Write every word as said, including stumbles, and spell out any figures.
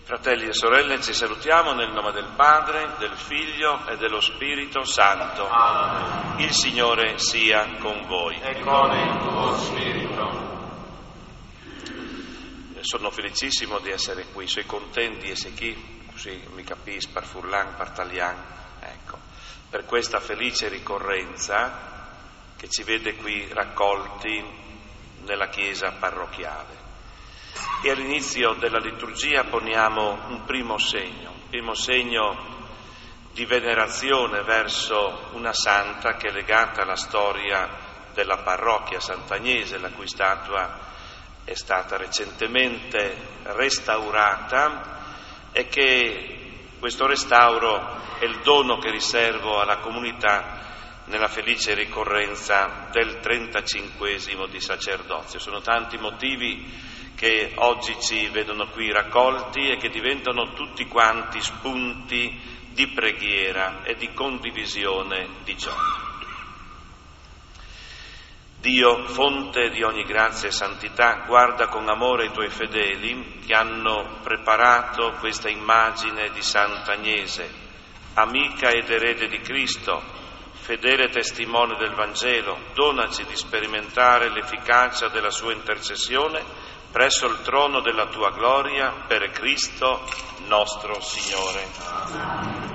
Fratelli e sorelle, ci salutiamo nel nome del Padre, del Figlio e dello Spirito Santo. Amen. Il Signore sia con voi. E con il tuo spirito. Sono felicissimo di essere qui, sono contenti e se chi, così mi capisce, per furlan, per taglian, ecco, per questa felice ricorrenza che ci vede qui raccolti nella chiesa parrocchiale. E all'inizio della liturgia poniamo un primo segno, un primo segno di venerazione verso una santa che è legata alla storia della parrocchia Sant'Agnese, la cui statua è stata recentemente restaurata e che questo restauro è il dono che riservo alla comunità nella felice ricorrenza del trentacinquesimo di sacerdozio. Sono tanti motivi che oggi ci vedono qui raccolti e che diventano tutti quanti spunti di preghiera e di condivisione di gioia. Dio, fonte di ogni grazia e santità, guarda con amore i tuoi fedeli che hanno preparato questa immagine di Sant'Agnese, amica ed erede di Cristo, fedele testimone del Vangelo. Donaci di sperimentare l'efficacia della sua intercessione presso il trono della tua gloria, per Cristo nostro Signore. Amen.